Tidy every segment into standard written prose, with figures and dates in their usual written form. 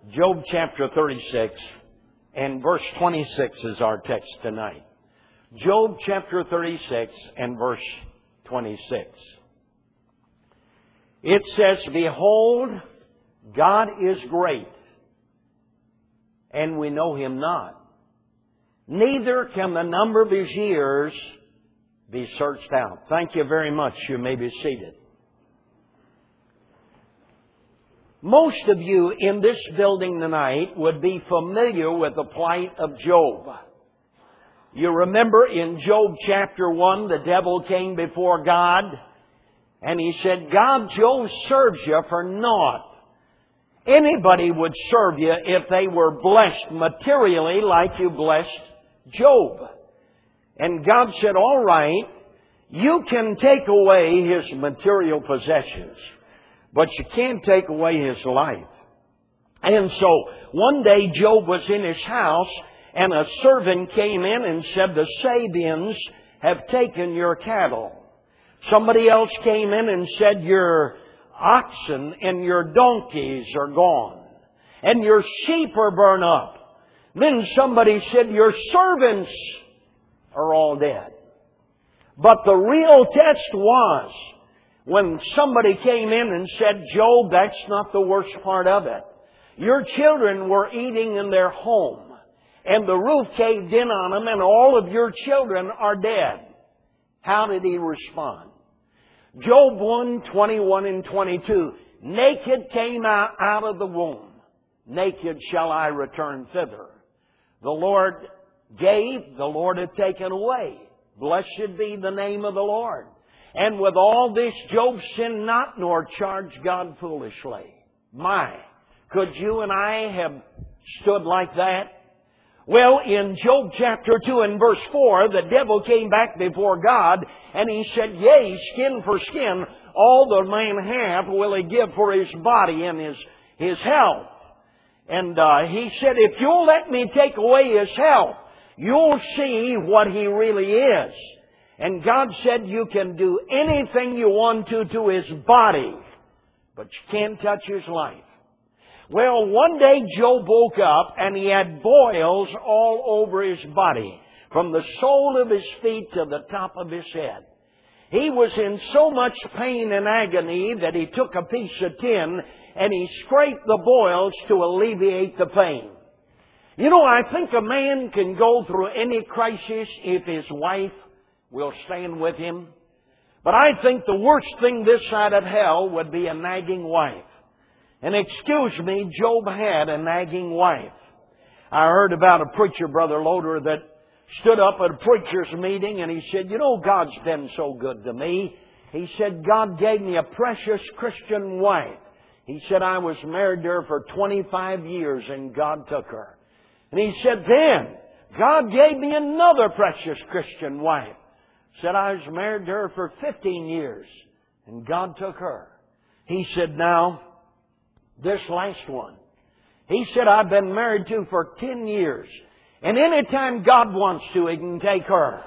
Job chapter 36 and verse 26 is our text tonight. Job chapter 36 and verse 26. It says, "Behold, God is great, and we know Him not. Neither can the number of His years be searched out." Thank you very much. You may be seated. Most of you in this building tonight would be familiar with the plight of Job. You remember in Job chapter 1, the devil came before God and he said, "God, Job serves you for naught." Anybody would serve you if they were blessed materially like you blessed Job. And God said, "All right, you can take away his material possessions, but you can't take away his life." And so one day Job was in his house and a servant came in and said, "The Sabians have taken your cattle." Somebody else came in and said, "Your oxen and your donkeys are gone, and your sheep are burned up." Then somebody said, "Your servants are all dead." But the real test was when somebody came in and said, "Job, that's not the worst part of it. Your children were eating in their home, and the roof caved in on them, and all of your children are dead." How did he respond? Job 1, 21 and 22. "Naked came out of the womb. Naked shall I return thither. The Lord gave, the Lord hath taken away. Blessed be the name of the Lord. And with all this Job sinned not, nor charged God foolishly." My, could you and I have stood like that? Well, in Job chapter 2 and verse 4, the devil came back before God and he said, "Yea, skin for skin, all the man hath will he give for his body and his health." And he said, "If you'll let me take away his health, you'll see what he really is." And God said, "You can do anything you want to his body, but you can't touch his life." Well, one day Job woke up and he had boils all over his body, from the sole of his feet to the top of his head. He was in so much pain and agony that he took a piece of tin and he scraped the boils to alleviate the pain. You know, I think a man can go through any crisis if his wife will stand with him. But I think the worst thing this side of hell would be a nagging wife. And excuse me, Job had a nagging wife. I heard about a preacher, Brother Loader, that stood up at a preacher's meeting and he said, "You know, God's been so good to me." He said, "God gave me a precious Christian wife." He said, "I was married to her for 25 years and God took her." And he said, "Then God gave me another precious Christian wife." Said, "I was married to her for 15 years and God took her." He said, "Now, this last one," he said, "I've been married to for 10 years. And anytime God wants to, He can take her."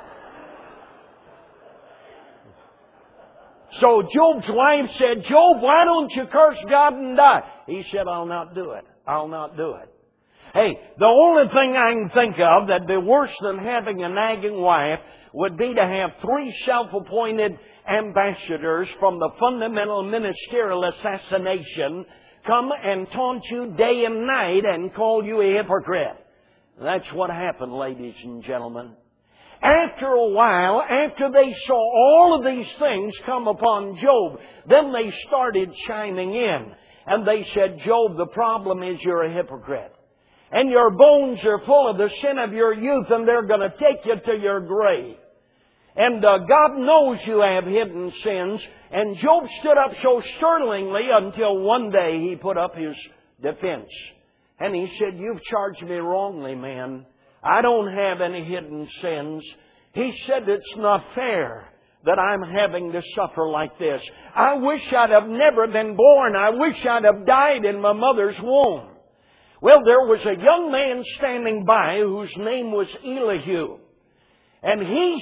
So Job's wife said, "Job, why don't you curse God and die?" He said, "I'll not do it. I'll not do it." Hey, the only thing I can think of that'd be worse than having a nagging wife would be to have 3 self-appointed ambassadors from the fundamental ministerial assassination come and taunt you day and night and call you a hypocrite. That's what happened, ladies and gentlemen. After a while, after they saw all of these things come upon Job, then they started chiming in. And they said, "Job, the problem is you're a hypocrite. And your bones are full of the sin of your youth, and they're going to take you to your grave. And God knows you have hidden sins." And Job stood up so sterlingly until one day he put up his defense. And he said, "You've charged me wrongly, man. I don't have any hidden sins." He said, "It's not fair that I'm having to suffer like this. I wish I'd have never been born. I wish I'd have died in my mother's womb." Well, there was a young man standing by whose name was Elihu. And he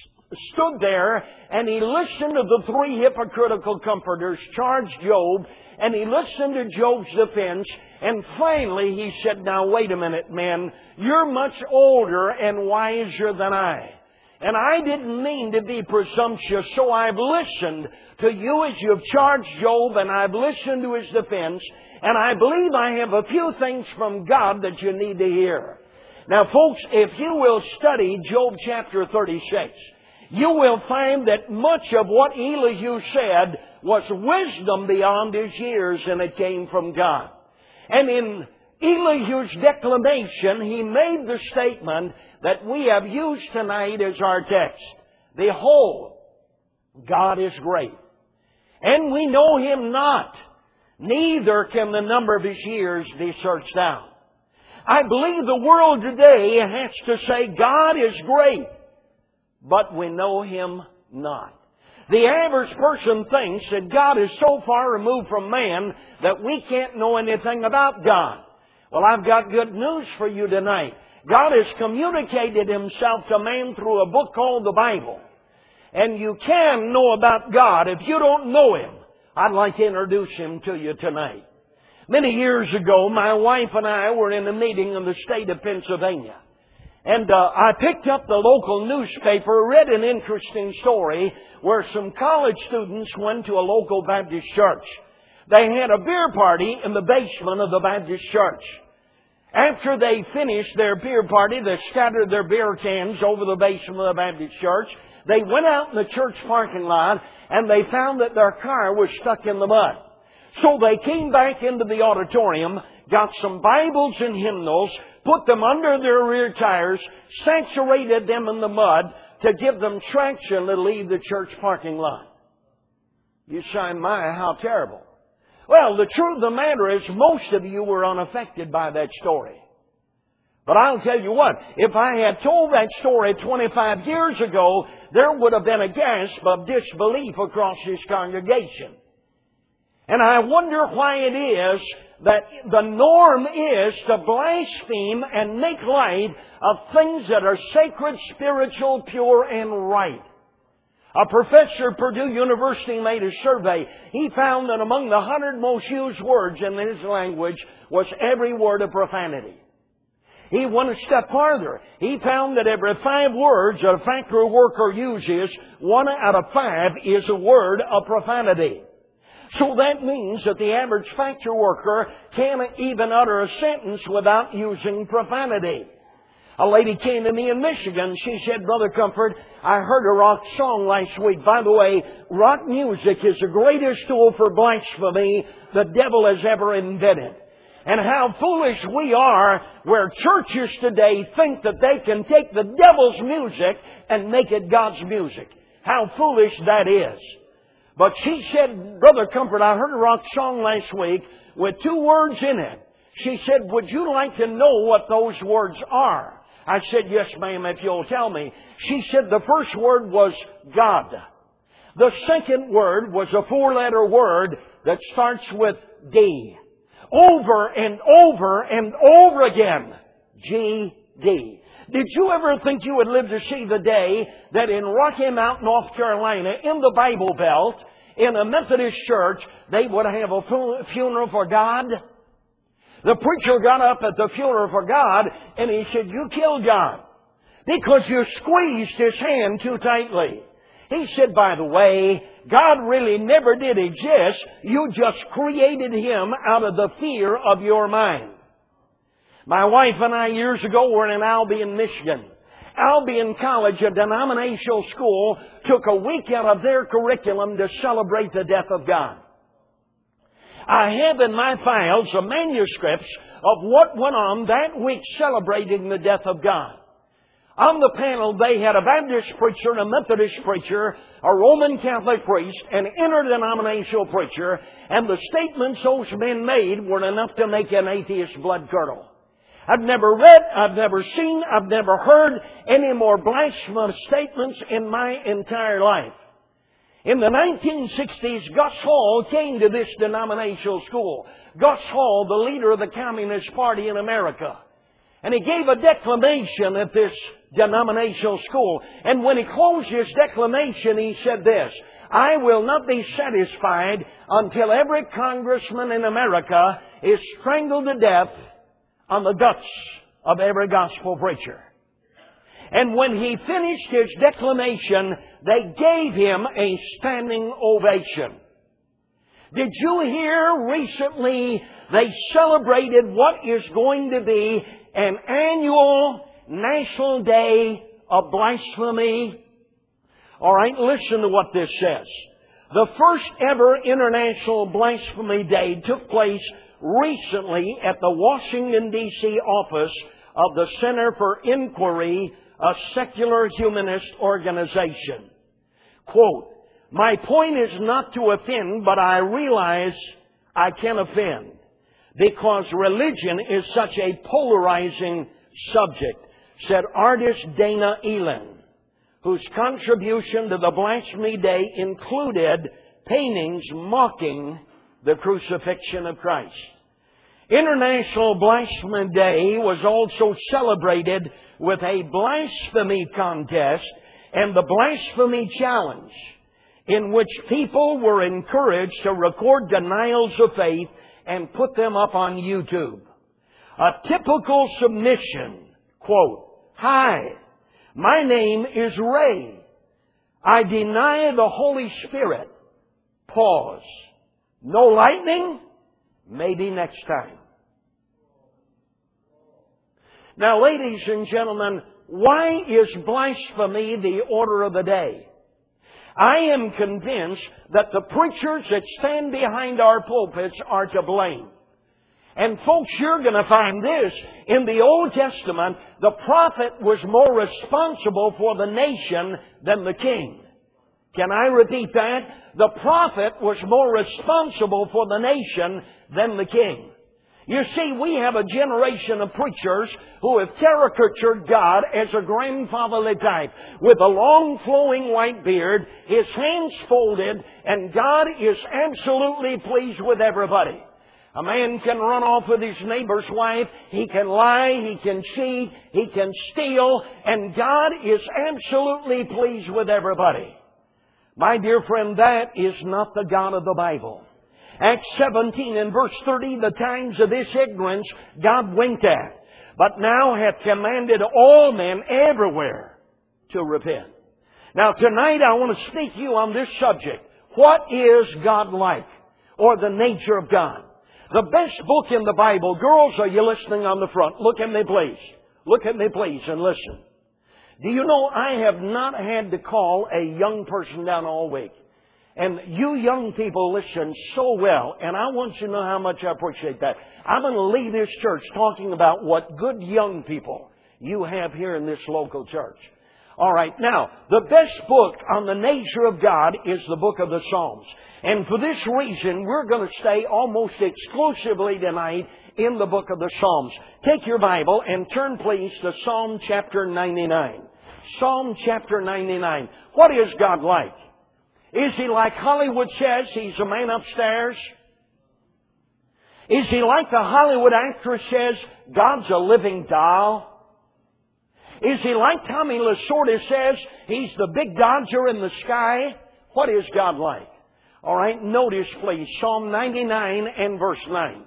stood there and he listened to the 3 hypocritical comforters charge Job. and he listened to Job's defense, and finally he said, now wait a minute, men, you're much older and wiser than I. And I didn't mean to be presumptuous, so I've listened to you as you've charged Job, and I've listened to his defense, and I believe I have a few things from God that you need to hear. Now, folks, if you will study Job chapter 36, you will find that much of what Elihu said was wisdom beyond his years, and it came from God. And in Elihu's declamation, he made the statement that we have used tonight as our text. Behold, God is great, and we know Him not, neither can the number of His years be searched out. I believe the world today has to say God is great, but we know Him not. The average person thinks that God is so far removed from man that we can't know anything about God. Well, I've got good news for you tonight. God has communicated Himself to man through a book called the Bible. And you can know about God. If you don't know Him, I'd like to introduce Him to you tonight. Many years ago, my wife and I were in a meeting in the state of Pennsylvania. And I picked up the local newspaper, read an interesting story where some college students went to a local Baptist church. They had a beer party in the basement of the Baptist church. After they finished their beer party, they scattered their beer cans over the basement of the Baptist church. They went out in the church parking lot, and they found that their car was stuck in the mud. So they came back into the auditorium, got some Bibles and hymnals, put them under their rear tires, saturated them in the mud to give them traction to leave the church parking lot. You say, my, how terrible. Well, the truth of the matter is most of you were unaffected by that story. But I'll tell you what, if I had told that story 25 years ago, there would have been a gasp of disbelief across this congregation. And I wonder why it is that the norm is to blaspheme and make light of things that are sacred, spiritual, pure, and right. A professor at Purdue University made a survey. He found that among the 100 most used words in his language was every word of profanity. He went a step farther. He found that every 5 words a factory worker uses, 1 out of 5 is a word of profanity. So that means that the average factory worker can't even utter a sentence without using profanity. A lady came to me in Michigan. She said, Brother Comfort, I heard a rock song last week. By the way, rock music is the greatest tool for blasphemy the devil has ever invented. And how foolish we are where churches today think that they can take the devil's music and make it God's music. How foolish that is. But she said, Brother Comfort, I heard a rock song last week with 2 words in it. She said, would you like to know what those words are? I said, yes, ma'am, if you'll tell me. She said the first word was God. The second word was a 4-letter word that starts with D. Over and over and over again. G-D. Did you ever think you would live to see the day that in Rocky Mount, North Carolina, in the Bible Belt, in a Methodist church, they would have a funeral for God? The preacher got up at the funeral for God and he said, you killed God because you squeezed His hand too tightly. He said, by the way, God really never did exist. You just created Him out of the fear of your mind. My wife and I years ago were in Albion, Michigan. Albion College, a denominational school, took a week out of their curriculum to celebrate the death of God. I have in my files the manuscripts of what went on that week celebrating the death of God. On the panel, they had a Baptist preacher, a Methodist preacher, a Roman Catholic priest, an interdenominational preacher, and the statements those men made were enough to make an atheist's blood curdle. I've never read, I've never seen, I've never heard any more blasphemous statements in my entire life. In the 1960s, Gus Hall came to this denominational school. Gus Hall, the leader of the Communist Party in America. And he gave a declamation at this denominational school. And when he closed his declamation, he said this: I will not be satisfied until every congressman in America is strangled to death on the guts of every gospel preacher. And when he finished his declamation, they gave him a standing ovation. Did you hear recently they celebrated what is going to be an annual National Day of Blasphemy? All right, listen to what this says. The first ever International Blasphemy Day took place recently at the Washington, D.C. office of the Center for Inquiry, a secular humanist organization. Quote, my point is not to offend, but I realize I can offend because religion is such a polarizing subject, said artist Dana Elin, whose contribution to the Blasphemy Day included paintings mocking the crucifixion of Christ. International Blasphemy Day was also celebrated with a blasphemy contest and the Blasphemy Challenge, in which people were encouraged to record denials of faith and put them up on YouTube. A typical submission, quote, hi, my name is Ray. I deny the Holy Spirit. Pause. No lightning? Maybe next time. Now, ladies and gentlemen, why is blasphemy the order of the day? I am convinced that the preachers that stand behind our pulpits are to blame. And folks, you're going to find this. In the Old Testament, the prophet was more responsible for the nation than the king. Can I repeat that? The prophet was more responsible for the nation than the king. You see, we have a generation of preachers who have caricatured God as a grandfatherly type with a long flowing white beard, his hands folded, and God is absolutely pleased with everybody. A man can run off with his neighbor's wife, he can lie, he can cheat, he can steal, and God is absolutely pleased with everybody. My dear friend, that is not the God of the Bible. Acts 17 and verse 30, the times of this ignorance God winked at, but now hath commanded all men everywhere to repent. Now tonight I want to speak to you on this subject. What is God like? Or the nature of God? The best book in the Bible. Girls, are you listening on the front? Look at me please. Look at me please and listen. Do you know I have not had to call a young person down all week? And you young people listen so well, and I want you to know how much I appreciate that. I'm going to leave this church talking about what good young people you have here in this local church. All right, now, the best book on the nature of God is the book of the Psalms. And for this reason, we're going to stay almost exclusively tonight in the book of the Psalms. Take your Bible and turn please to Psalm chapter 99. Psalm chapter 99. What is God like? Is He like Hollywood says He's a man upstairs? Is He like the Hollywood actress says God's a living doll? Is He like Tommy Lasorda says He's the big Dodger in the sky? What is God like? All right, notice please Psalm 99 and verse 9.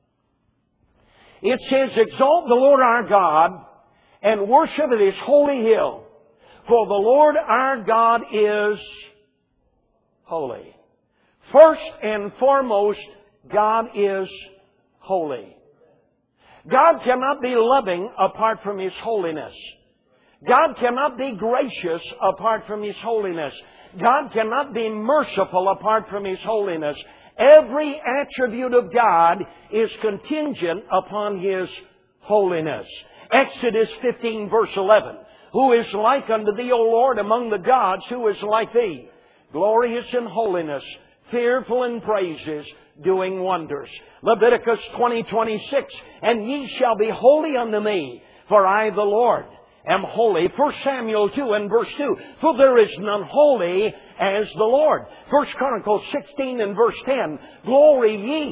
It says, exalt the Lord our God and worship at His holy hill. For the Lord our God is holy. First and foremost, God is holy. God cannot be loving apart from His holiness. God cannot be gracious apart from His holiness. God cannot be merciful apart from His holiness. Every attribute of God is contingent upon His holiness. Exodus 15 verse 11. Who is like unto Thee, O Lord, among the gods? Who is like Thee? Glorious in holiness, fearful in praises, doing wonders. Leviticus 20:26. And ye shall be holy unto me, for I the Lord am holy. 1 Samuel 2 and verse 2. For there is none holy as the Lord. 1 Chronicles 16 and verse 10. Glory ye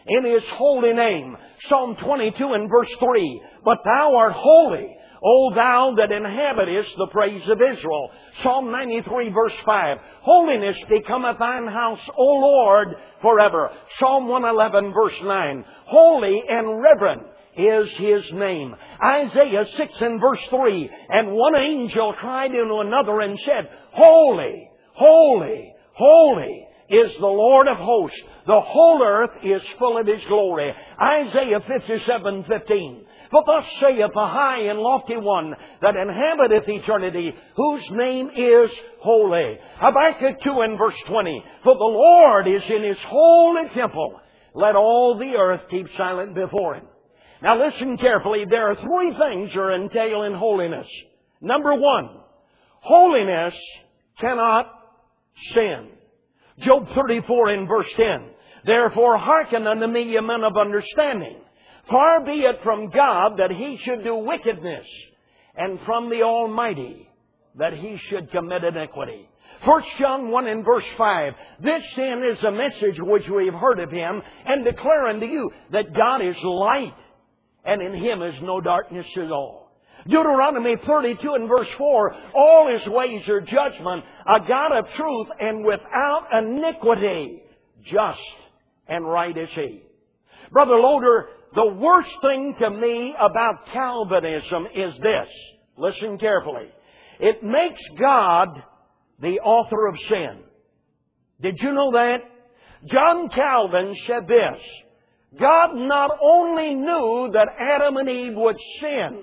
in His holy name. Psalm 22 and verse 3. But Thou art holy, O Thou that inhabitest the praise of Israel. Psalm 93 verse 5. Holiness becometh thine house, O Lord, forever. Psalm 111 verse 9. Holy and reverent is His name. Isaiah 6 and verse 3. And one angel cried unto another and said, Holy, holy, holy is the Lord of hosts. The whole earth is full of His glory. Isaiah 57:15. But thus saith the high and lofty one that inhabiteth eternity, whose name is holy. Habakkuk 2 and verse 20. For the Lord is in His holy temple. Let all the earth keep silent before Him. Now listen carefully. There are three things that entail in holiness. Number one, holiness cannot sin. Job 34 and verse 10. Therefore hearken unto me, ye men of understanding. Far be it from God that He should do wickedness, and from the Almighty that He should commit iniquity. 1 John 1 and verse 5. This then is a message which we have heard of Him, and declare unto you that God is light, and in Him is no darkness at all. Deuteronomy 32 and verse 4. All His ways are judgment, a God of truth, and without iniquity, just and right is He. Brother Loader, the worst thing to me about Calvinism is this. Listen carefully. It makes God the author of sin. Did you know that? John Calvin said this. God not only knew that Adam and Eve would sin,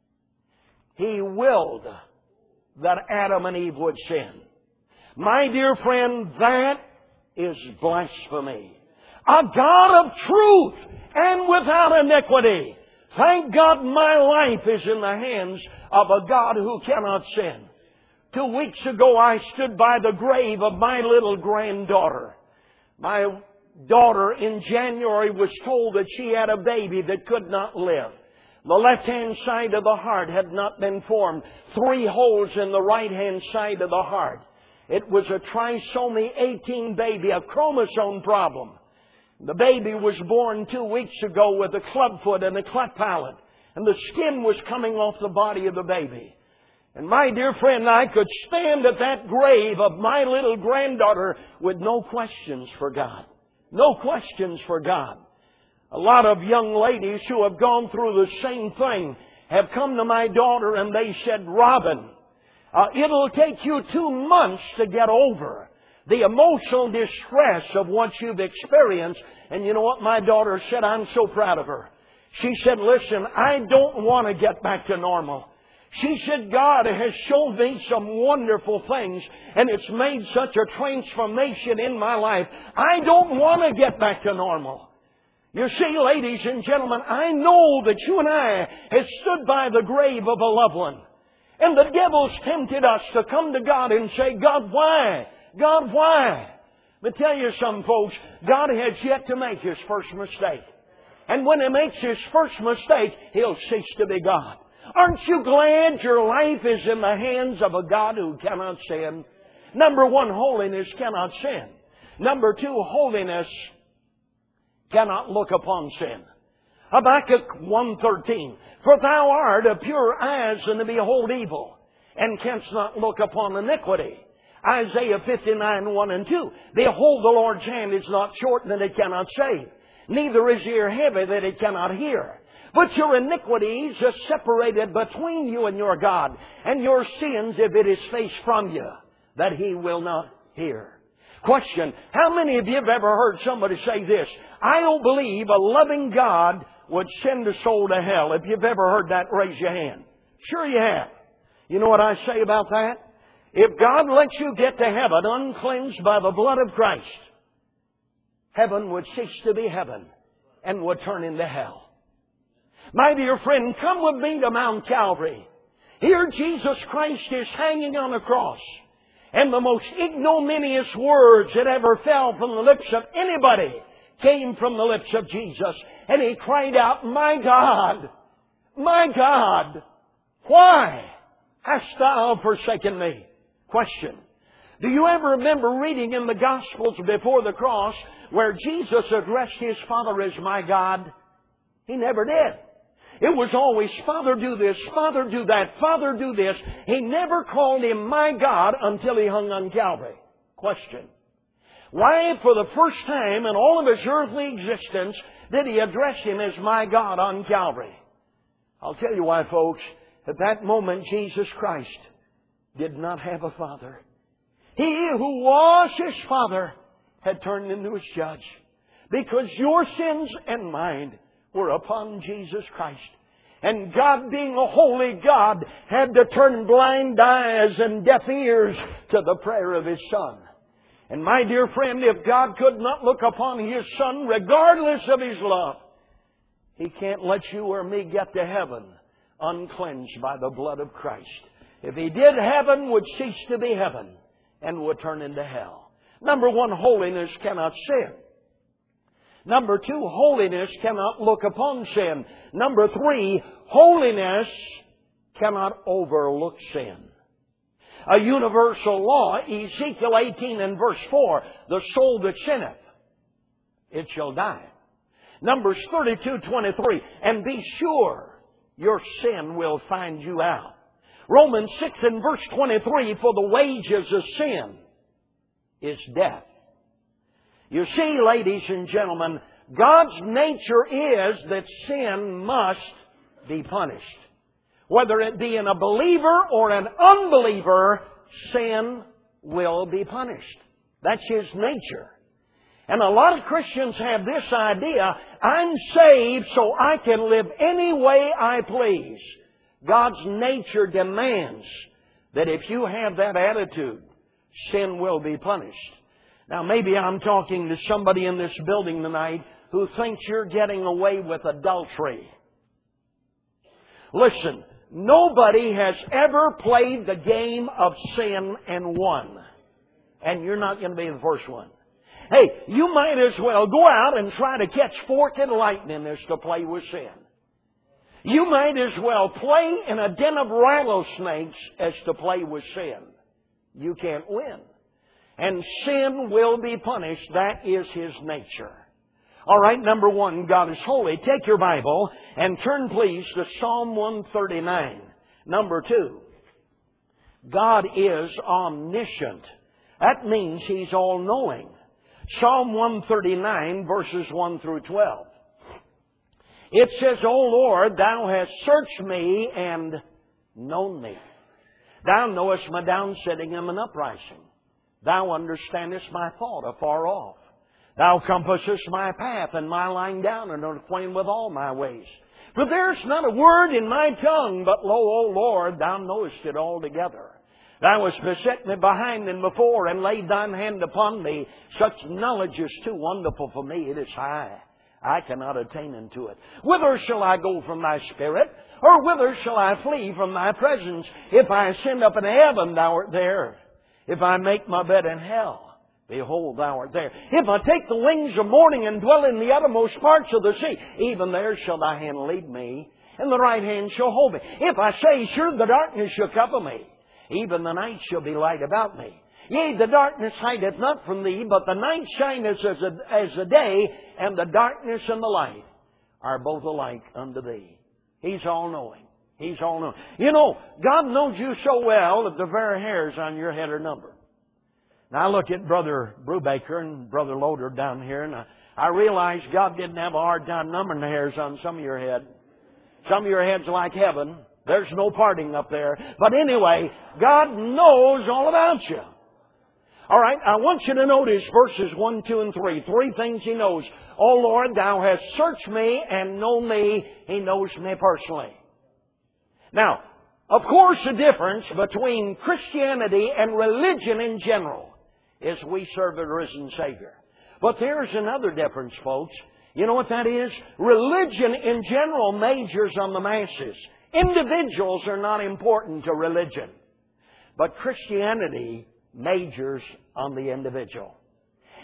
He willed that Adam and Eve would sin. My dear friend, that is blasphemy. A God of truth and without iniquity. Thank God my life is in the hands of a God who cannot sin. 2 weeks ago I stood by the grave of my little granddaughter. My daughter in January was told that she had a baby that could not live. The left-hand side of the heart had not been formed. 3 holes in the right-hand side of the heart. It was a trisomy 18 baby, a chromosome problem. The baby was born 2 weeks ago with a clubfoot and a cleft palate. And the skin was coming off the body of the baby. And my dear friend, I could stand at that grave of my little granddaughter with no questions for God. No questions for God. A lot of young ladies who have gone through the same thing have come to my daughter and they said, Robin, it'll take you 2 months to get over the emotional distress of what you've experienced. And you know what my daughter said? I'm so proud of her. She said, listen, I don't want to get back to normal. She said, God has shown me some wonderful things, and it's made such a transformation in my life. I don't want to get back to normal. You see, ladies and gentlemen, I know that you and I have stood by the grave of a loved one. And the devil's tempted us to come to God and say, God, why? God, why? But tell you something, folks, God has yet to make His first mistake. And when He makes His first mistake, He'll cease to be God. Aren't you glad your life is in the hands of a God who cannot sin? Number one, holiness cannot sin. Number two, holiness cannot look upon sin. Habakkuk 1:13. For thou art of pure eyes and to behold evil, and canst not look upon iniquity. Isaiah 59:1 and 2. Behold, the Lord's hand is not short that it cannot save, neither is His ear heavy that it cannot hear. But your iniquities are separated between you and your God, and your sins, if it is faced from you, that He will not hear. Question, how many of you have ever heard somebody say this? I don't believe a loving God would send a soul to hell. If you've ever heard that, raise your hand. Sure you have. You know what I say about that? If God lets you get to heaven uncleansed by the blood of Christ, heaven would cease to be heaven and would turn into hell. My dear friend, come with me to Mount Calvary. Here Jesus Christ is hanging on a cross. And the most ignominious words that ever fell from the lips of anybody came from the lips of Jesus. And He cried out, my God, why hast thou forsaken me? Question. Do you ever remember reading in the Gospels before the cross where Jesus addressed His Father as my God? He never did. It was always, Father, do this, Father, do that, Father, do this. He never called Him my God until He hung on Calvary. Question. Why, for the first time in all of His earthly existence, did He address Him as my God on Calvary? I'll tell you why, folks. At that moment, Jesus Christ did not have a father. He who was His Father had turned into His judge. Because your sins and mine were upon Jesus Christ. And God, being a holy God, had to turn blind eyes and deaf ears to the prayer of His Son. And my dear friend, if God could not look upon His Son regardless of His love, He can't let you or me get to heaven uncleansed by the blood of Christ. If He did, heaven would cease to be heaven and would turn into hell. Number one, holiness cannot sin. Number two, holiness cannot look upon sin. Number three, holiness cannot overlook sin. A universal law, Ezekiel 18 and verse 4, the soul that sinneth, it shall die. Numbers 32:23, and be sure your sin will find you out. Romans 6 and verse 23, for the wages of sin is death. You see, ladies and gentlemen, God's nature is that sin must be punished. Whether it be in a believer or an unbeliever, sin will be punished. That's His nature. And a lot of Christians have this idea, I'm saved so I can live any way I please. God's nature demands that if you have that attitude, sin will be punished. Now, maybe I'm talking to somebody in this building tonight who thinks you're getting away with adultery. Listen, nobody has ever played the game of sin and won. And you're not going to be the first one. Hey, you might as well go out and try to catch fork and lightning as to play with sin. You might as well play in a den of rattlesnakes as to play with sin. You can't win. And sin will be punished. That is His nature. All right, number one, God is holy. Take your Bible and turn, please, to Psalm 139. Number two, God is omniscient. That means He's all-knowing. Psalm 139, verses 1 through 12. It says, O Lord, Thou hast searched me and known me. Thou knowest my downsitting and my uprising. Thou understandest my thought afar off. Thou compassest my path and my lying down, and art acquainted with all my ways. For there is not a word in my tongue, but lo, O Lord, Thou knowest it altogether. Thou hast beset me behind and before, and laid Thine hand upon me. Such knowledge is too wonderful for me. It is high. I cannot attain unto it. Whither shall I go from Thy Spirit? Or whither shall I flee from Thy presence? If I ascend up into heaven, Thou art there. If I make my bed in hell, behold, Thou art there. If I take the wings of morning and dwell in the uttermost parts of the sea, even there shall Thy hand lead me, and the right hand shall hold me. If I say, sure, the darkness shall cover me, even the night shall be light about me. Yea, the darkness hideth not from Thee, but the night shineth as the day, and the darkness and the light are both alike unto Thee. He's all-knowing. He's all-knowing. You know, God knows you so well that the very hairs on your head are numbered. Now, I look at Brother Brubaker and Brother Loader down here, and I realize God didn't have a hard time numbering the hairs on some of your head. Some of your head's like heaven. There's no parting up there. But anyway, God knows all about you. All right, I want you to notice verses 1, 2, and 3. Three things He knows. O Lord, Thou hast searched me and known me. He knows me personally. Now, of course, the difference between Christianity and religion in general is we serve a risen Savior. But there's another difference, folks. You know what that is? Religion in general majors on the masses. Individuals are not important to religion. But Christianity majors on the individual.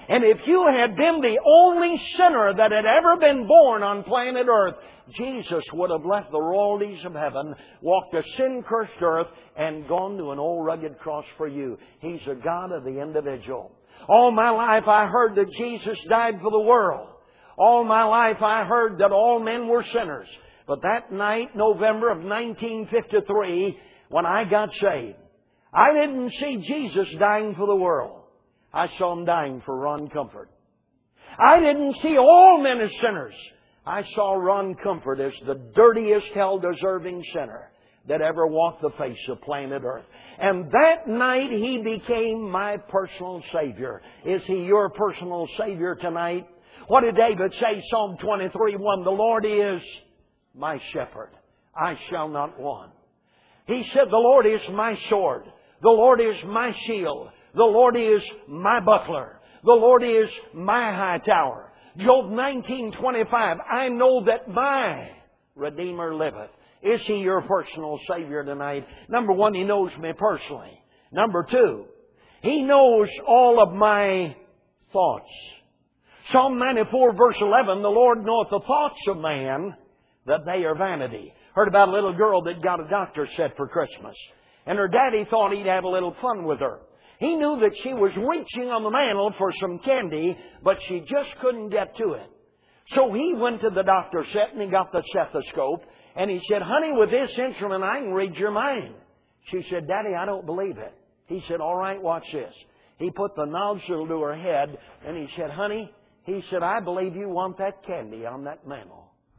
And if you had been the only sinner that had ever been born on planet Earth, Jesus would have left the royalties of heaven, walked a sin-cursed earth, and gone to an old rugged cross for you. He's a God of the individual. All my life I heard that Jesus died for the world. All my life I heard that all men were sinners. But that night, November of 1953, when I got saved, I didn't see Jesus dying for the world. I saw Him dying for Ron Comfort. I didn't see all men as sinners. I saw Ron Comfort as the dirtiest, hell-deserving sinner that ever walked the face of planet Earth. And that night He became my personal Savior. Is He your personal Savior tonight? What did David say? Psalm 23:1. The Lord is my shepherd. I shall not want. He said, the Lord is my sword. The Lord is my shield. The Lord is my buckler. The Lord is my high tower. Job 19:25. I know that my Redeemer liveth. Is He your personal Savior tonight? Number one, He knows me personally. Number two, He knows all of my thoughts. Psalm 94 verse 11. The Lord knoweth the thoughts of man, that they are vanity. Heard about a little girl that got a doctor's set for Christmas. And her daddy thought he'd have a little fun with her. He knew that she was reaching on the mantle for some candy, but she just couldn't get to it. So he went to the doctor's set and he got the stethoscope. And he said, honey, with this instrument I can read your mind. She said, Daddy, I don't believe it. He said, all right, watch this. He put the nozzle to her head and he said, honey, he said, I believe you want that candy on that mantle.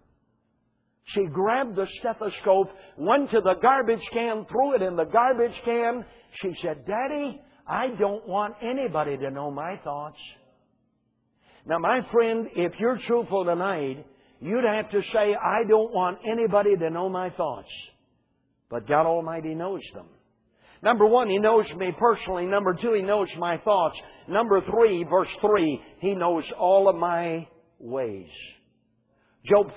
She grabbed the stethoscope, went to the garbage can, threw it in the garbage can. She said, Daddy, I don't want anybody to know my thoughts. Now, my friend, if you're truthful tonight, you'd have to say, I don't want anybody to know my thoughts. But God Almighty knows them. Number one, He knows me personally. Number two, He knows my thoughts. Number three, verse 3, He knows all of my ways. Job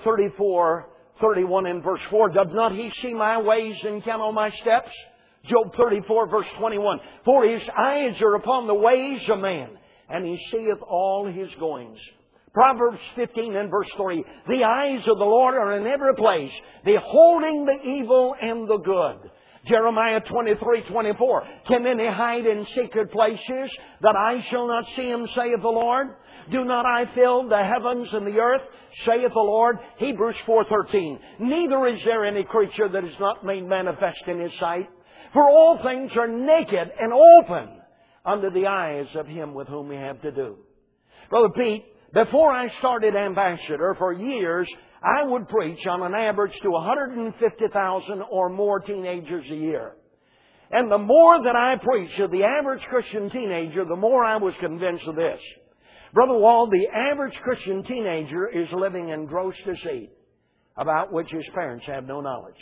34:31 and verse 4, does not He see my ways and count all my steps? Job 34 verse 21, for His eyes are upon the ways of man, and He seeth all his goings. Proverbs 15 and verse 3, the eyes of the Lord are in every place, beholding the evil and the good. Jeremiah 23:24, can any hide in secret places that I shall not see Him, saith the Lord? Do not I fill the heavens and the earth, saith the Lord? Hebrews 4:13, neither is there any creature that is not made manifest in His sight. For all things are naked and open under the eyes of Him with whom we have to do. Brother Pete, before I started Ambassador, for years, I would preach on an average to 150,000 or more teenagers a year. And the more that I preached to the average Christian teenager, the more I was convinced of this. Brother Wald, the average Christian teenager is living in gross deceit, about which his parents have no knowledge.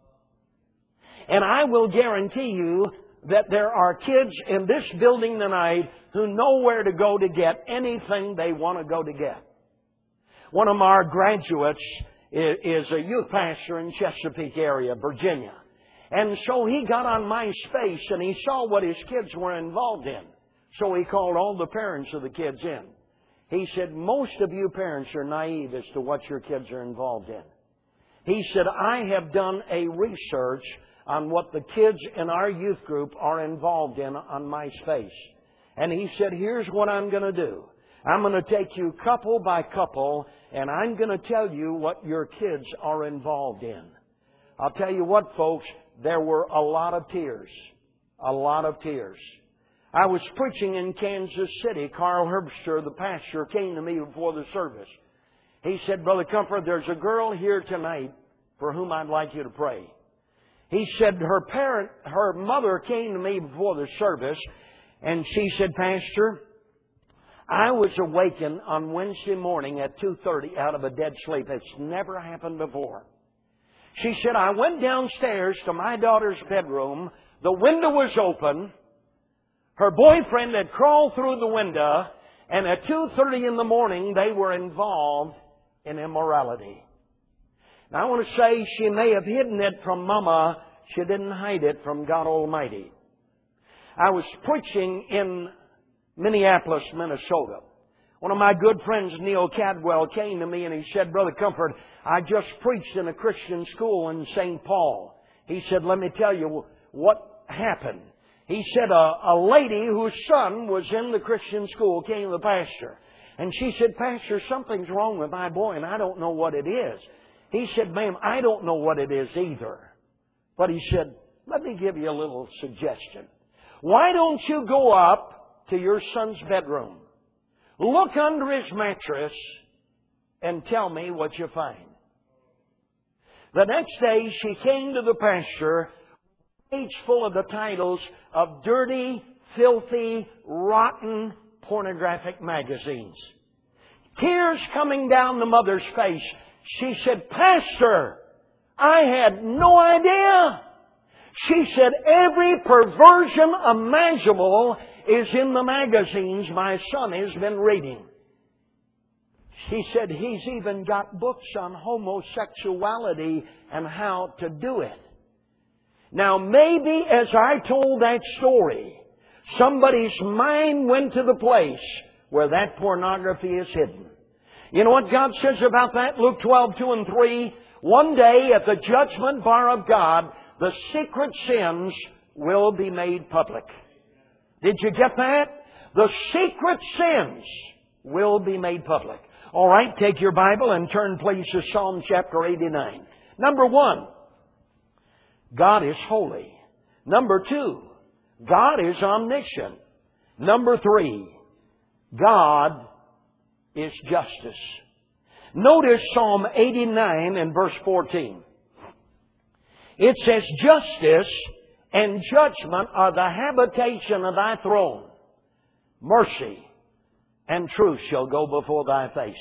And I will guarantee you that there are kids in this building tonight who know where to go to get anything they want to go to get. One of our graduates is a youth pastor in Chesapeake area, Virginia. And so he got on MySpace and he saw what his kids were involved in. So he called all the parents of the kids in. He said, most of you parents are naive as to what your kids are involved in. He said, I have done a research on what the kids in our youth group are involved in on MySpace. And he said, here's what I'm going to do. I'm going to take you couple by couple, and I'm going to tell you what your kids are involved in. I'll tell you what, folks, there were a lot of tears. A lot of tears. I was preaching in Kansas City. Carl Herbster, the pastor, came to me before the service. He said, Brother Comfort, there's a girl here tonight for whom I'd like you to pray. He said her mother came to me before the service, and she said, Pastor, I was awakened on Wednesday morning at 2:30 out of a dead sleep. It's never happened before. She said, I went downstairs to my daughter's bedroom. The window was open. Her boyfriend had crawled through the window, and at 2:30 in the morning, they were involved in immorality. Now, I want to say she may have hidden it from Mama. She didn't hide it from God Almighty. I was preaching in Minneapolis, Minnesota. One of my good friends, Neil Cadwell, came to me and he said, Brother Comfort, I just preached in a Christian school in St. Paul. He said, let me tell you what happened. He said a lady whose son was in the Christian school came to the pastor. And she said, Pastor, something's wrong with my boy and I don't know what it is. He said, ma'am, I don't know what it is either. But he said, let me give you a little suggestion. Why don't you go up to your son's bedroom, look under his mattress, and tell me what you find? The next day she came to the pastor, a page full of the titles of dirty, filthy, rotten, pornographic magazines. Tears coming down the mother's face. She said, Pastor, I had no idea. She said, every perversion imaginable is in the magazines my son has been reading. She said, he's even got books on homosexuality and how to do it. Now, maybe as I told that story, somebody's mind went to the place where that pornography is hidden. You know what God says about that? Luke 12:2-3. One day at the judgment bar of God, the secret sins will be made public. Did you get that? The secret sins will be made public. All right, take your Bible and turn please to Psalm chapter 89. Number 1, God is holy. Number 2, God is omniscient. Number 3, God is justice. Notice Psalm 89 and verse 14. It says, justice and judgment are the habitation of thy throne. Mercy and truth shall go before thy face.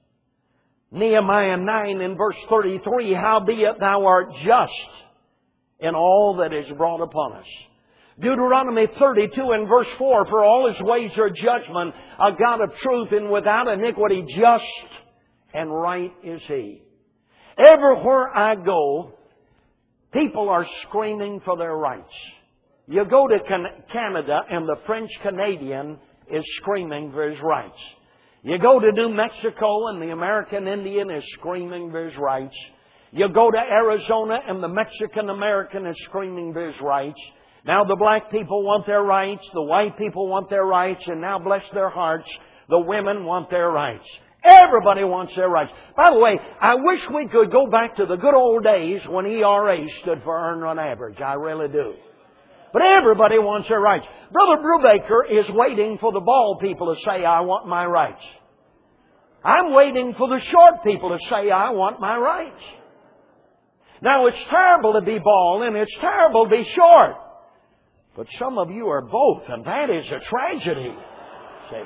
Nehemiah 9 and verse 33, howbeit thou art just in all that is brought upon us. Deuteronomy 32 and verse 4, for all his ways are judgment, a God of truth and without iniquity, just and right is he. Everywhere I go, people are screaming for their rights. You go to Canada and the French Canadian is screaming for his rights. You go to New Mexico and the American Indian is screaming for his rights. You go to Arizona and the Mexican American is screaming for his rights. Now the black people want their rights, the white people want their rights, and now bless their hearts, the women want their rights. Everybody wants their rights. By the way, I wish we could go back to the good old days when ERA stood for Earned Run Average. I really do. But everybody wants their rights. Brother Brubaker is waiting for the bald people to say, I want my rights. I'm waiting for the short people to say, I want my rights. Now, it's terrible to be bald and it's terrible to be short. But some of you are both, and that is a tragedy. See?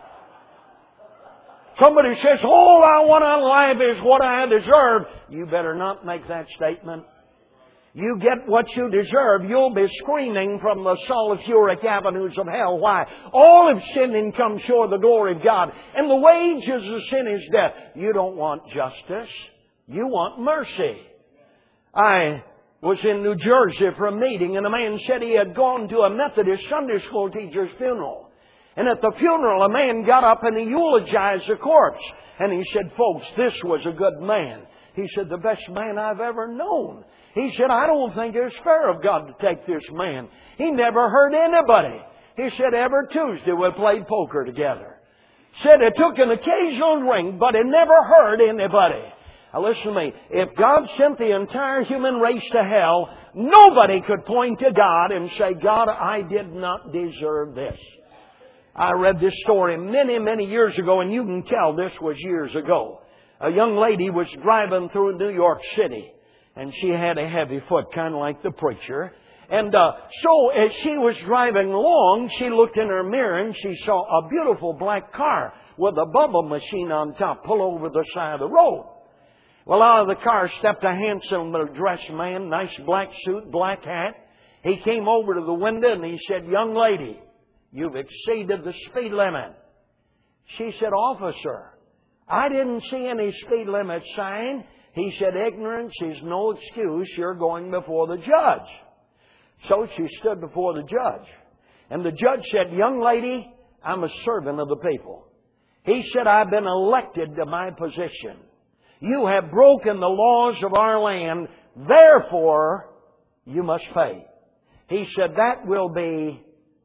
Somebody says, all I want in life is what I deserve. You better not make that statement. You get what you deserve, you'll be screaming from the sulfuric avenues of hell. Why? All have sinned and come short of the glory of God. And the wages of sin is death. You don't want justice. You want mercy. I was in New Jersey for a meeting, and a man said he had gone to a Methodist Sunday school teacher's funeral. And at the funeral, a man got up and he eulogized the corpse. And he said, folks, this was a good man. He said, the best man I've ever known. He said, I don't think it's fair of God to take this man. He never hurt anybody. He said, every Tuesday we played poker together. Said it took an occasional drink, but it never hurt anybody. Now listen to me. If God sent the entire human race to hell, nobody could point to God and say, God, I did not deserve this. I read this story many, many years ago, and you can tell this was years ago. A young lady was driving through New York City, and she had a heavy foot, kind of like the preacher. And so as she was driving along, she looked in her mirror and she saw a beautiful black car with a bubble machine on top pull over the side of the road. Well, out of the car stepped a handsome little dressed man, nice black suit, black hat. He came over to the window and he said, young lady, you've exceeded the speed limit. She said, officer, I didn't see any speed limit sign. He said, ignorance is no excuse. You're going before the judge. So she stood before the judge. And the judge said, young lady, I'm a servant of the people. He said, I've been elected to my position. You have broken the laws of our land, therefore you must pay. He said, that will be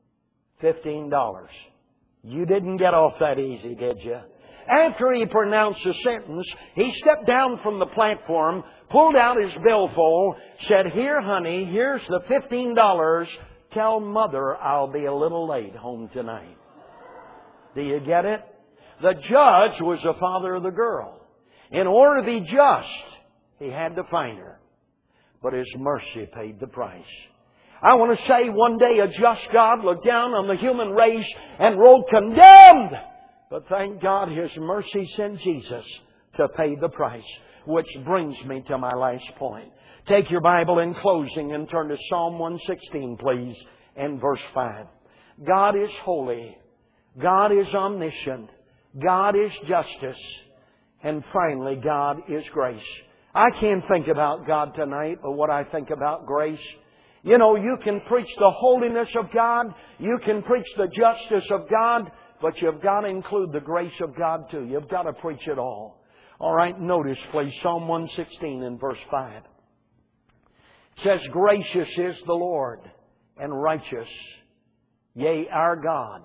$15. You didn't get off that easy, did you? After he pronounced the sentence, he stepped down from the platform, pulled out his billfold, said, here, honey, here's the $15. Tell Mother I'll be a little late home tonight. Do you get it? The judge was the father of the girl. In order to be just, he had to find her. But His mercy paid the price. I want to say one day a just God looked down on the human race and wrote, condemned! But thank God His mercy sent Jesus to pay the price. Which brings me to my last point. Take your Bible in closing and turn to Psalm 116, please, and verse 5. God is holy. God is omniscient. God is justice. And finally, God is grace. I can't think about God tonight, but what I think about grace. You know, you can preach the holiness of God. You can preach the justice of God. But you've got to include the grace of God too. You've got to preach it all. All right, notice please Psalm 116 and verse 5. It says, gracious is the Lord and righteous. Yea, our God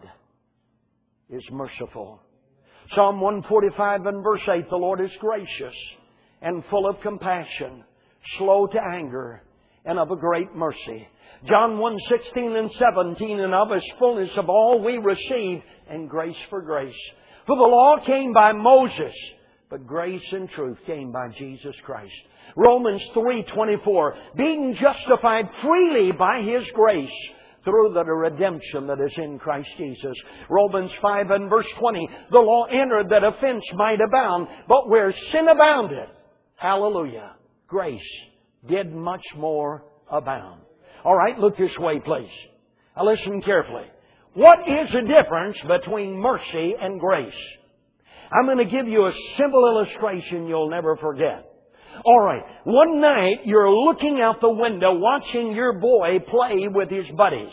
is merciful. Psalm 145 and verse 8, the Lord is gracious and full of compassion, slow to anger, and of a great mercy. John 1:16 and 17, and of His fullness of all we receive, and grace for grace. For the law came by Moses, but grace and truth came by Jesus Christ. Romans 3:24, being justified freely by His grace through the redemption that is in Christ Jesus. Romans 5 and verse 20, the law entered that offense might abound, but where sin abounded, hallelujah, grace did much more abound. All right, look this way, please. Now listen carefully. What is the difference between mercy and grace? I'm going to give you a simple illustration you'll never forget. All right, one night you're looking out the window watching your boy play with his buddies.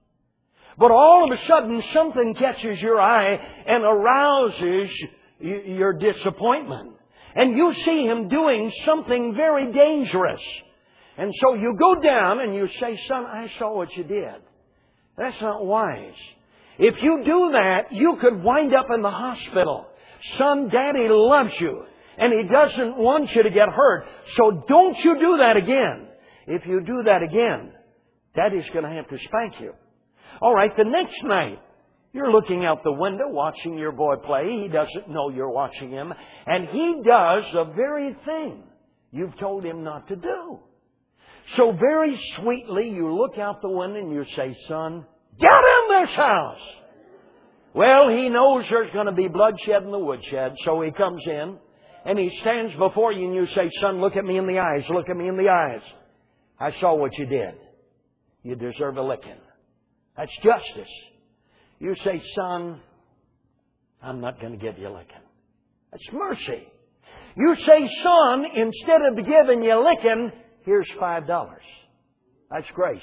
But all of a sudden something catches your eye and arouses your disappointment. And you see him doing something very dangerous. And so you go down and you say, son, I saw what you did. That's not wise. If you do that, you could wind up in the hospital. Son, Daddy loves you. And He doesn't want you to get hurt. So don't you do that again. If you do that again, Daddy's going to have to spank you. All right, the next night, you're looking out the window watching your boy play. He doesn't know you're watching him. And he does the very thing you've told him not to do. So very sweetly, you look out the window and you say, son, get in this house. Well, he knows there's going to be bloodshed in the woodshed. So he comes in and he stands before you and you say, son, look at me in the eyes. Look at me in the eyes. I saw what you did. You deserve a licking. That's justice. You say, son, I'm not going to give you a licking. That's mercy. You say, son, instead of giving you a licking, here's $5. That's grace.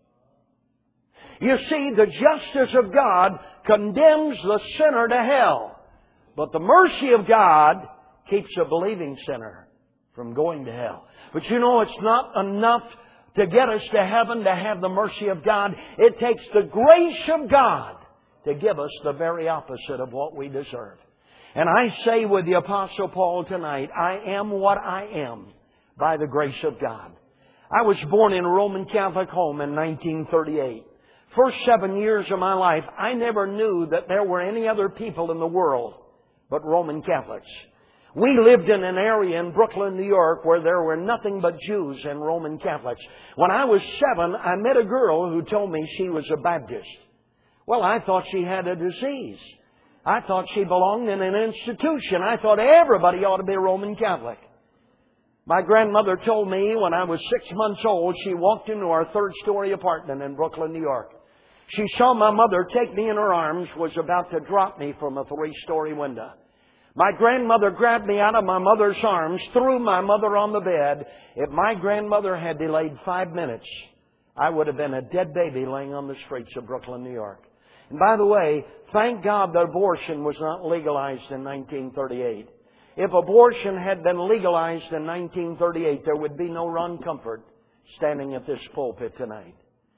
You see, the justice of God condemns the sinner to hell. But the mercy of God keeps a believing sinner from going to hell. But you know, it's not enough to get us to heaven to have the mercy of God. It takes the grace of God to give us the very opposite of what we deserve. And I say with the Apostle Paul tonight, I am what I am by the grace of God. I was born in a Roman Catholic home in 1938. First 7 years of my life, I never knew that there were any other people in the world but Roman Catholics. We lived in an area in Brooklyn, New York, where there were nothing but Jews and Roman Catholics. When I was 7, I met a girl who told me she was a Baptist. Well, I thought she had a disease. I thought she belonged in an institution. I thought everybody ought to be a Roman Catholic. My grandmother told me when I was 6 months old, she walked into our third-story apartment in Brooklyn, New York. She saw my mother take me in her arms, was about to drop me from a 3-story window. My grandmother grabbed me out of my mother's arms, threw my mother on the bed. If my grandmother had delayed 5 minutes, I would have been a dead baby laying on the streets of Brooklyn, New York. And by the way, thank God that abortion was not legalized in 1938. If abortion had been legalized in 1938, there would be no Ron Comfort standing at this pulpit tonight.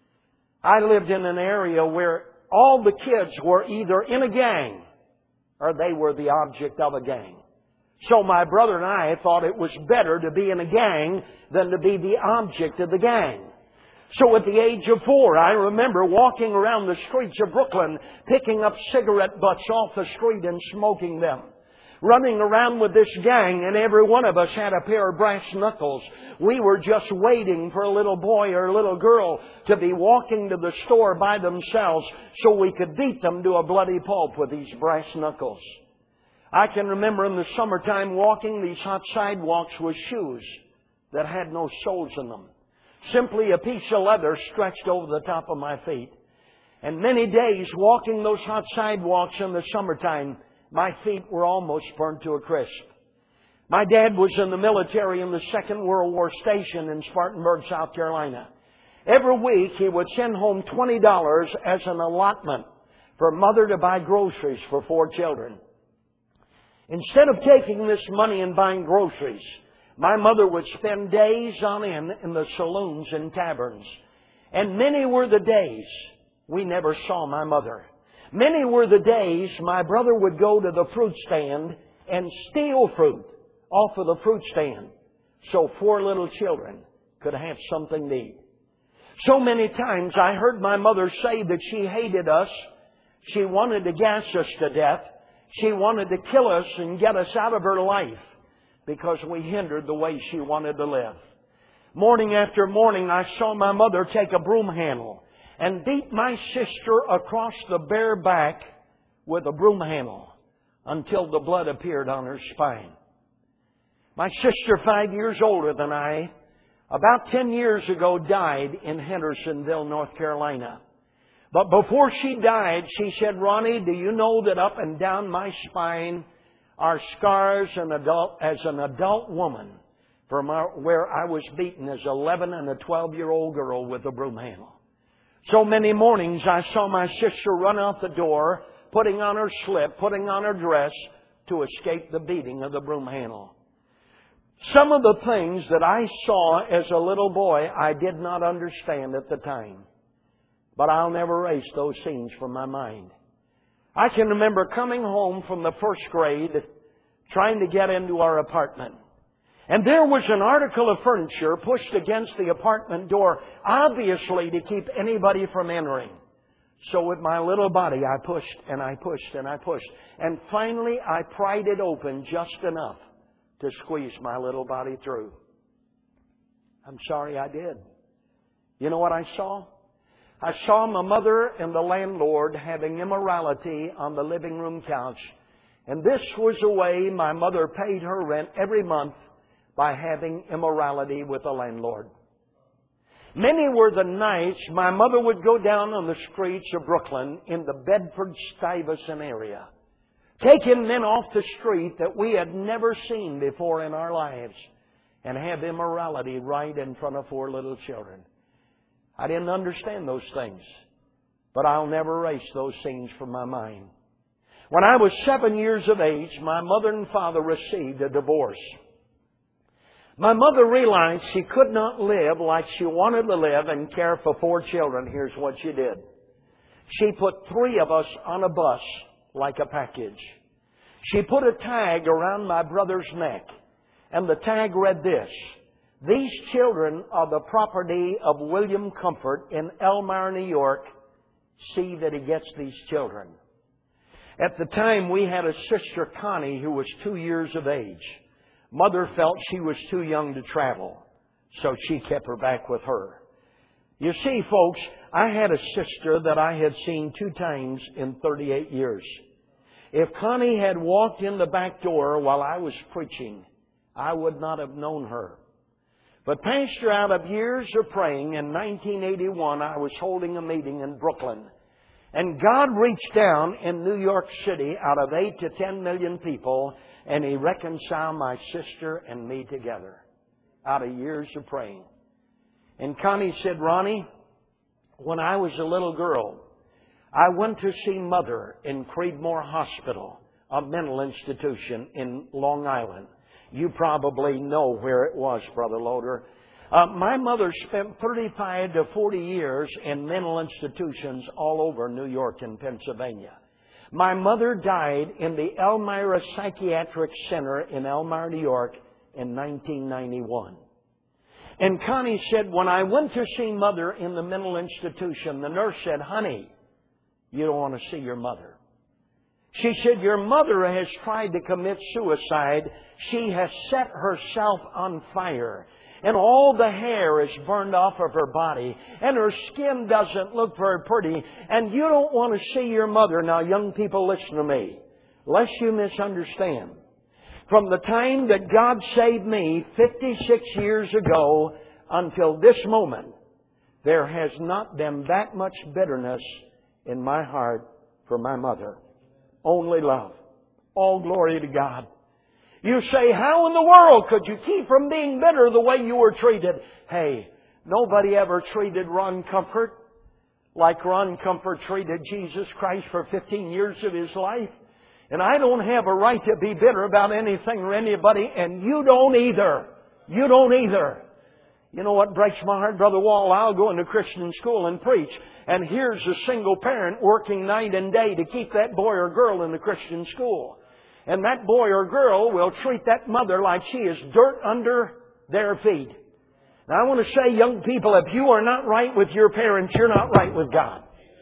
I lived in an area where all the kids were either in a gang or they were the object of a gang. So my brother and I thought it was better to be in a gang than to be the object of the gang. So at the age of 4, I remember walking around the streets of Brooklyn, picking up cigarette butts off the street and smoking them. Running around with this gang, and every one of us had a pair of brass knuckles. We were just waiting for a little boy or a little girl to be walking to the store by themselves so we could beat them to a bloody pulp with these brass knuckles. I can remember in the summertime walking these hot sidewalks with shoes that had no soles in them. Simply a piece of leather stretched over the top of my feet. And many days walking those hot sidewalks in the summertime, my feet were almost burned to a crisp. My dad was in the military in the Second World War station in Spartanburg, South Carolina. Every week he would send home $20 as an allotment for Mother to buy groceries for 4 children. Instead of taking this money and buying groceries, my mother would spend days on end in the saloons and taverns. And many were the days we never saw my mother. Many were the days my brother would go to the fruit stand and steal fruit off of the fruit stand so 4 little children could have something to eat. So many times I heard my mother say that she hated us. She wanted to gas us to death. She wanted to kill us and get us out of her life because we hindered the way she wanted to live. Morning after morning, I saw my mother take a broom handle and beat my sister across the bare back with a broom handle until the blood appeared on her spine. My sister, 5 years older than I, about 10 years ago died in Hendersonville, North Carolina. But before she died, she said, "Ronnie, do you know that up and down my spine are scars as an adult woman from where I was beaten as 11 and a 12-year-old girl with a broom handle?" So many mornings I saw my sister run out the door, putting on her slip, putting on her dress to escape the beating of the broom handle. Some of the things that I saw as a little boy I did not understand at the time. But I'll never erase those scenes from my mind. I can remember coming home from the first grade, trying to get into our apartment. And there was an article of furniture pushed against the apartment door, obviously to keep anybody from entering. So with my little body, I pushed and I pushed and I pushed. And finally, I pried it open just enough to squeeze my little body through. I'm sorry I did. You know what I saw? I saw my mother and the landlord having immorality on the living room couch. And this was the way my mother paid her rent every month, by having immorality with the landlord. Many were the nights my mother would go down on the streets of Brooklyn in the Bedford-Stuyvesant area, taking men off the street that we had never seen before in our lives, and have immorality right in front of 4 little children. I didn't understand those things, but I'll never erase those scenes from my mind. When I was 7 years of age, my mother and father received a divorce. My mother realized she could not live like she wanted to live and care for 4 children. Here's what she did. She put 3 of us on a bus like a package. She put a tag around my brother's neck, and the tag read this: "These children are the property of William Comfort in Elmira, New York. See that he gets these children." At the time, we had a sister, Connie, who was 2 years of age. Mother felt she was too young to travel, so she kept her back with her. You see, folks, I had a sister that I had seen 2 times in 38 years. If Connie had walked in the back door while I was preaching, I would not have known her. But Pastor, out of years of praying, in 1981, I was holding a meeting in Brooklyn. And God reached down in New York City out of 8 to 10 million people, and He reconciled my sister and me together out of years of praying. And Connie said, "Ronnie, when I was a little girl, I went to see Mother in Creedmoor Hospital, a mental institution in Long Island. You probably know where it was, Brother Loader. My mother spent 35 to 40 years in mental institutions all over New York and Pennsylvania. My mother died in the Elmira Psychiatric Center in Elmira, New York in 1991. And Connie said, when I went to see Mother in the mental institution, the nurse said, honey, you don't want to see your mother. She said, your mother has tried to commit suicide. She has set herself on fire. And all the hair is burned off of her body. And her skin doesn't look very pretty. And you don't want to see your mother. Now, young people, listen to me. Lest you misunderstand. From the time that God saved me 56 years ago until this moment, there has not been that much bitterness in my heart for my mother. Only love. All glory to God. You say, how in the world could you keep from being bitter the way you were treated? Hey, nobody ever treated Ron Comfort like Ron Comfort treated Jesus Christ for 15 years of his life. And I don't have a right to be bitter about anything or anybody, and you don't either. You don't either. You know what breaks my heart, Brother Wall? I'll go into Christian school and preach, and here's a single parent working night and day to keep that boy or girl in the Christian school. And that boy or girl will treat that mother like she is dirt under their feet. Now I want to say, young people, if you are not right with your parents, you're not right with God.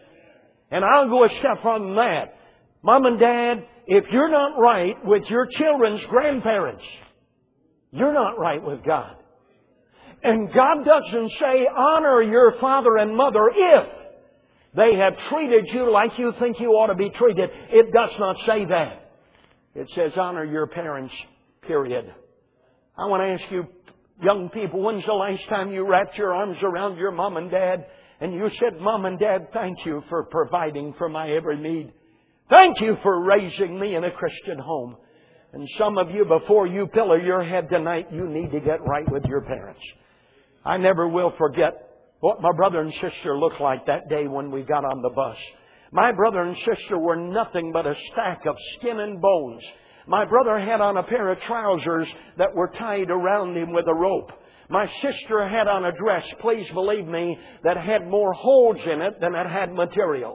And I'll go a step further than that. Mom and Dad, if you're not right with your children's grandparents, you're not right with God. And God doesn't say honor your father and mother if they have treated you like you think you ought to be treated. It does not say that. It says honor your parents, period. I want to ask you, young people, when's the last time you wrapped your arms around your mom and dad and you said, Mom and Dad, thank you for providing for my every need. Thank you for raising me in a Christian home. And some of you, before you pillow your head tonight, you need to get right with your parents. I never will forget what my brother and sister looked like that day when we got on the bus. My brother and sister were nothing but a stack of skin and bones. My brother had on a pair of trousers that were tied around him with a rope. My sister had on a dress, please believe me, that had more holes in it than it had material.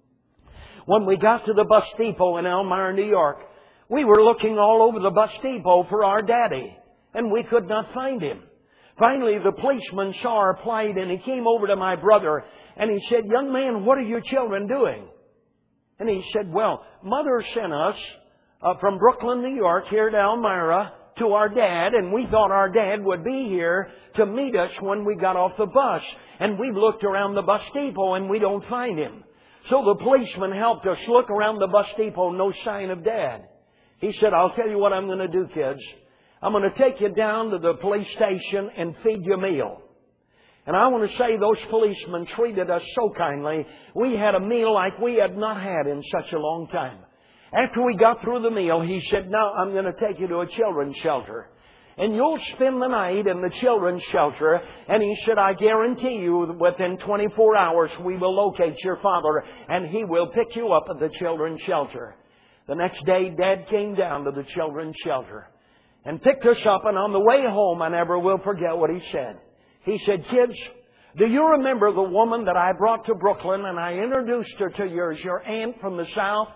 When we got to the bus depot in Elmira, New York, we were looking all over the bus depot for our daddy, and we could not find him. Finally, the policeman saw our plight, and he came over to my brother, and he said, young man, what are your children doing? And he said, well, Mother sent us from Brooklyn, New York, here to Elmira to our dad, and we thought our dad would be here to meet us when we got off the bus. And we looked around the bus depot, and we don't find him. So the policeman helped us look around the bus depot, no sign of Dad. He said, I'll tell you what I'm going to do, kids. I'm going to take you down to the police station and feed you a meal. And I want to say those policemen treated us so kindly. We had a meal like we had not had in such a long time. After we got through the meal, he said, now I'm going to take you to a children's shelter. And you'll spend the night in the children's shelter. And he said, I guarantee you within 24 hours we will locate your father and he will pick you up at the children's shelter. The next day, Dad came down to the children's shelter and picked us up. And on the way home, I never will forget what he said. He said, kids, do you remember the woman that I brought to Brooklyn and I introduced her to you as your aunt from the South?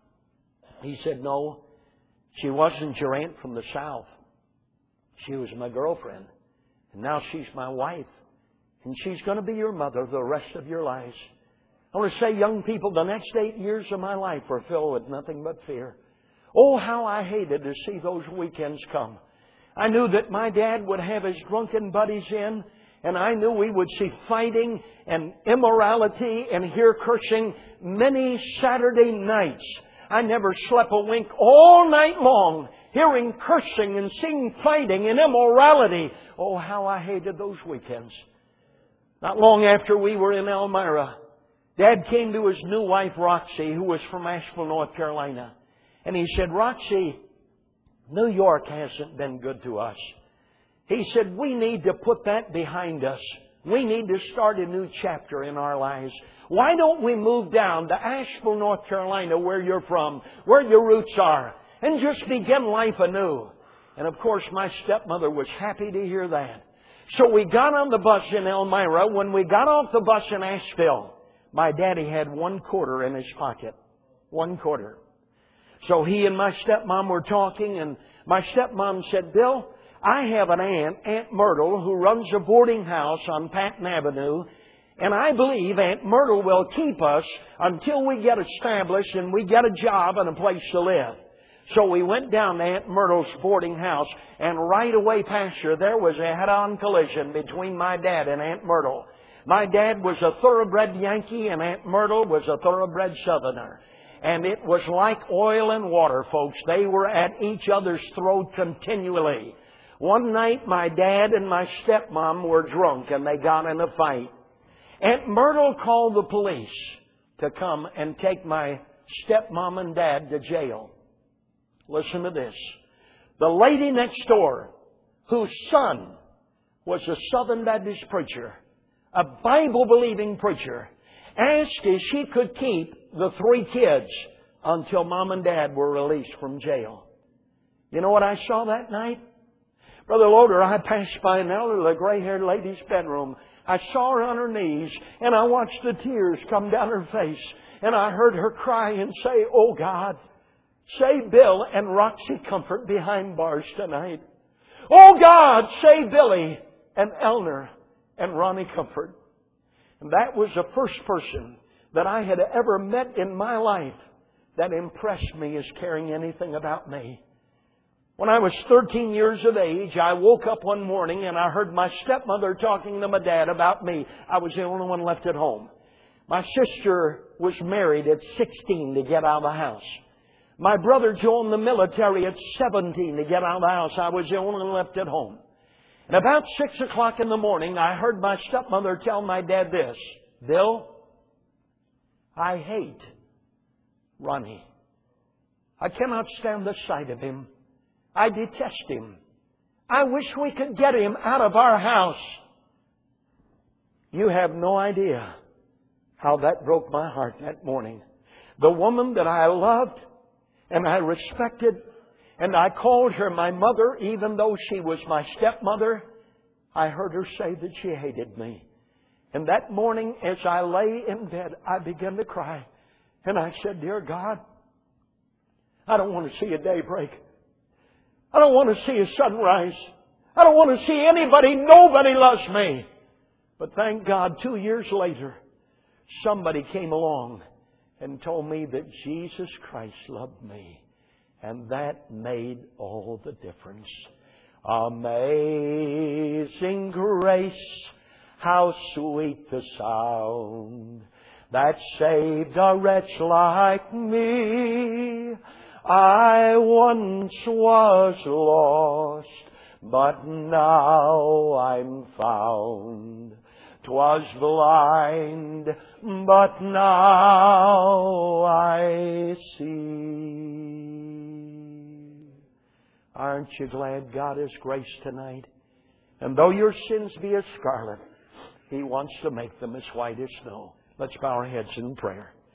He said, no, she wasn't your aunt from the South. She was my girlfriend. And now she's my wife. And she's going to be your mother the rest of your lives. I want to say, young people, the next 8 years of my life were filled with nothing but fear. Oh, how I hated to see those weekends come. I knew that my dad would have his drunken buddies in. And I knew we would see fighting and immorality and hear cursing many Saturday nights. I never slept a wink all night long, hearing cursing and seeing fighting and immorality. Oh, how I hated those weekends. Not long after we were in Elmira, Dad came to his new wife, Roxy, who was from Asheville, North Carolina. And he said, Roxy, New York hasn't been good to us. He said, we need to put that behind us. We need to start a new chapter in our lives. Why don't we move down to Asheville, North Carolina, where you're from, where your roots are, and just begin life anew? And of course, my stepmother was happy to hear that. So we got on the bus in Elmira. When we got off the bus in Asheville, my daddy had $1 in his pocket. $1. So he and my stepmom were talking, and my stepmom said, Bill, I have an aunt, Aunt Myrtle, who runs a boarding house on Patton Avenue, and I believe Aunt Myrtle will keep us until we get established and we get a job and a place to live. So we went down to Aunt Myrtle's boarding house, and right away past her, there was a head-on collision between my dad and Aunt Myrtle. My dad was a thoroughbred Yankee, and Aunt Myrtle was a thoroughbred Southerner. And it was like oil and water, folks. They were at each other's throat continually. One night, my dad and my stepmom were drunk, and they got in a fight. Aunt Myrtle called the police to come and take my stepmom and dad to jail. Listen to this. The lady next door, whose son was a Southern Baptist preacher, a Bible-believing preacher, asked if she could keep the 3 kids until Mom and Dad were released from jail. You know what I saw that night? Brother Loader, I passed by an elderly gray-haired lady's bedroom. I saw her on her knees, and I watched the tears come down her face. And I heard her cry and say, Oh God, save Bill and Roxy Comfort behind bars tonight. Oh God, save Billy and Elner and Ronnie Comfort. And that was the first person that I had ever met in my life that impressed me as caring anything about me. When I was 13 years of age, I woke up one morning and I heard my stepmother talking to my dad about me. I was the only one left at home. My sister was married at 16 to get out of the house. My brother joined the military at 17 to get out of the house. I was the only one left at home. And about 6 o'clock in the morning, I heard my stepmother tell my dad this, Bill, I hate Ronnie. I cannot stand the sight of him. I detest him. I wish we could get him out of our house. You have no idea how that broke my heart that morning. The woman that I loved and I respected, and I called her my mother, even though she was my stepmother, I heard her say that she hated me. And that morning, as I lay in bed, I began to cry. And I said, Dear God, I don't want to see a day break. I don't want to see a sunrise. I don't want to see nobody loves me. But thank God, 2 years later, somebody came along and told me that Jesus Christ loved me. And that made all the difference. Amazing grace, how sweet the sound that saved a wretch like me. I once was lost, but now I'm found. 'Twas blind, but now I see. Aren't you glad God is grace tonight? And though your sins be as scarlet, He wants to make them as white as snow. Let's bow our heads in prayer.